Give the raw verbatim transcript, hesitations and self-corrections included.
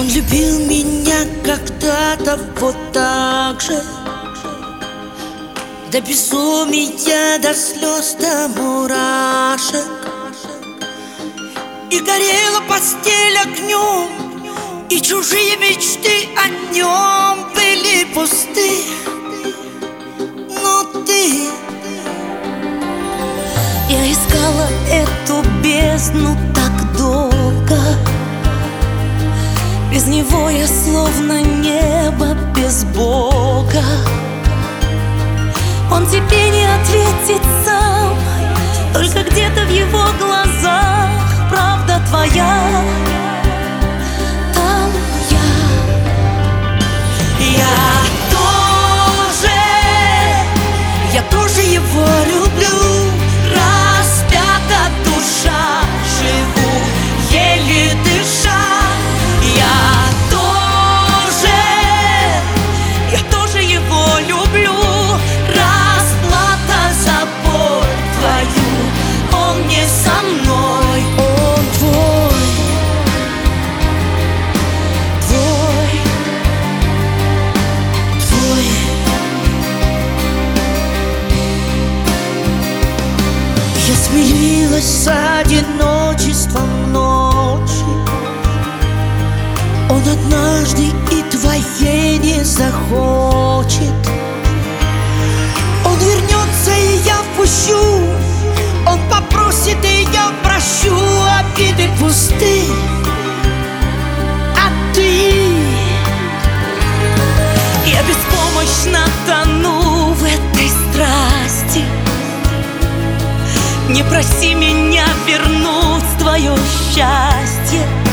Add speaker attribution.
Speaker 1: Он любил меня когда-то вот так же, до безумия, до слез, до мурашек. И горела постель огнем, и чужие мечты о нем были пусты. Но ты...
Speaker 2: Я искала эту бездну так долго. Без него я словно небо без Бога. Он тебе не ответит сам, только где-то в его глазах правда твоя. Там я.
Speaker 1: Я тоже, я тоже его люблю. Распята душа, живу, еле дыша. Я тоже, я тоже его люблю. Расплата за боль твою, он не со мной, он твой, твой, твой. Я смирилась с одиночеством ночи. Он однажды и твоей не захочет. Он вернется, и я впущу. Он попросит, и я прощу. Обиды пусты, а ты...
Speaker 2: Я беспомощно тону в этой страсти. Не проси меня вернуть твое счастье.